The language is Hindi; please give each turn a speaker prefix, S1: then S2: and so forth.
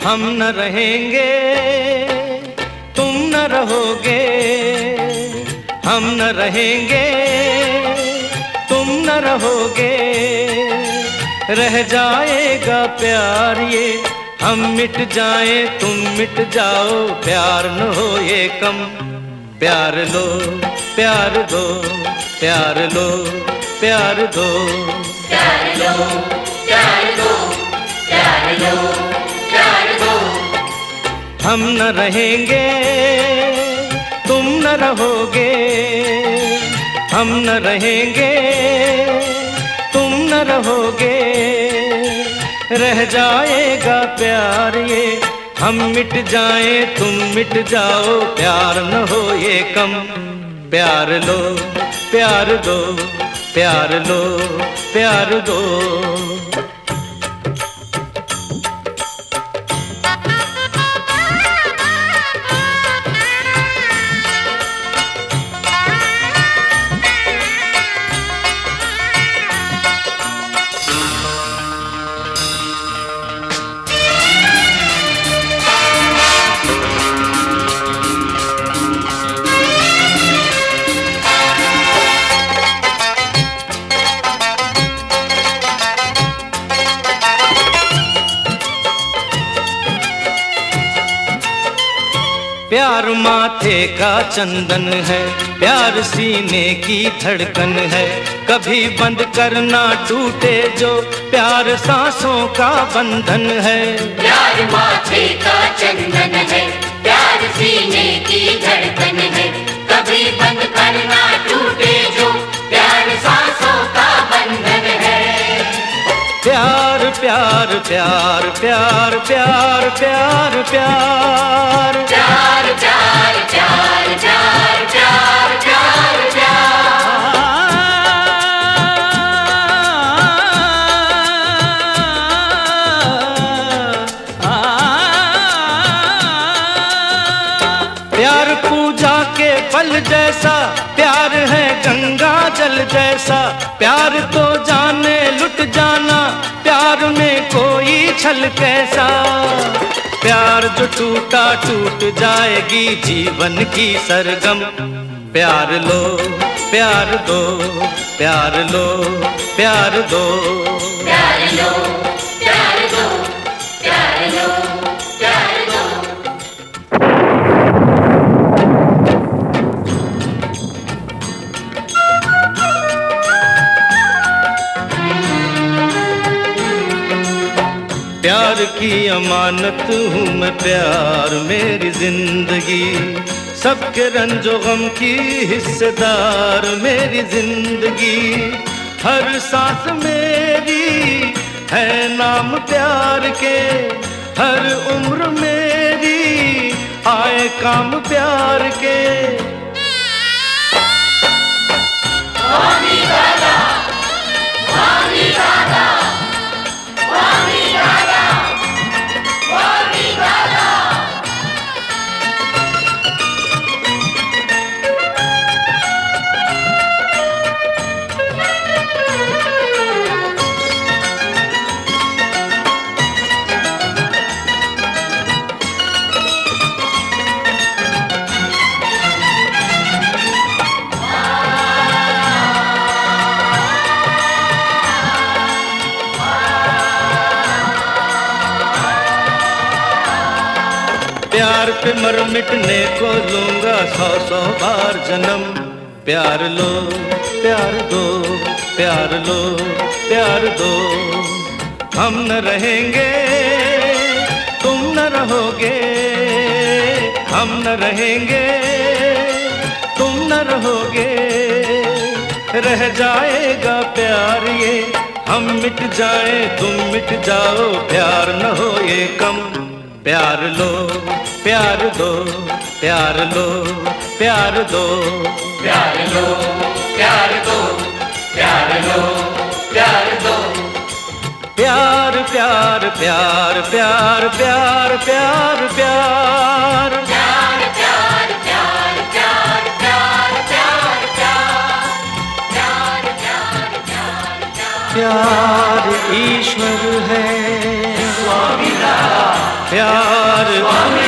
S1: हम न रहेंगे तुम न रहोगे, हम न रहेंगे तुम न रहोगे। रह जाएगा प्यार ये, हम मिट जाएं तुम मिट जाओ, प्यार न हो ये कम। प्यार लो प्यार दो, प्यार लो प्यार दो,
S2: प्यार लो प्यार दो, प्यार लो प्यार दो।
S1: हम न रहेंगे तुम न रहोगे, हम न रहेंगे तुम न रहोगे। रह जाएगा प्यार ये, हम मिट जाएं तुम मिट जाओ, प्यार न हो ये कम। प्यार लो प्यार दो, प्यार लो प्यार दो। प्यार माथे का चंदन है, प्यार सीने की धड़कन है। कभी बंद करना टूटे जो, प्यार सांसों का बंधन है।
S2: प्यार माथे का चंदन है, प्यार सीने की धड़कन है। कभी बंद करना टूटे जो, प्यार सांसों का बंधन है।
S1: प्यार प्यार प्यार प्यार प्यार प्यार प्यार
S2: प्यार प्यार प्यार प्यार प्यार प्यार प्यार।
S1: प्यार पूजा के फल जैसा, प्यार है गंगा जल जैसा। प्यार तो जाने लुट जाना, प्यार में कोई छल कैसा। प्यार जो टूटा टूट जाएगी जीवन की सरगम। प्यार लो प्यार दो, प्यार लो प्यार दो,
S2: प्यार लो प्यार दो, प्यार लो प्यार दो।
S1: प्यार की अमानत हूँ मैं, प्यार मेरी जिंदगी। सबके रंजो गम की हिस्सेदार मेरी जिंदगी। हर सांस मेरी है नाम प्यार के, हर उम्र मेरी आए काम प्यार के। प्यार पे मर मिटने को लूंगा 100 बार जन्म। प्यार लो प्यार दो, प्यार लो प्यार दो। हम न रहेंगे तुम न रहोगे, हम न रहेंगे तुम न रहोगे। रह जाएगा प्यार ये, हम मिट जाए तुम मिट जाओ, प्यार न हो ये कम। प्यार लो प्यार दो, प्यार लो प्यार दो,
S2: प्यार लो प्यार दो, प्यार लो प्यार दो।
S1: प्यार प्यार प्यार प्यार प्यार प्यार प्यार
S2: प्यार प्यार प्यार प्यार प्यार प्यार प्यार प्यार प्यार।
S1: प्यार ईश्वर है।
S2: स्वामी राधा।
S1: प्यार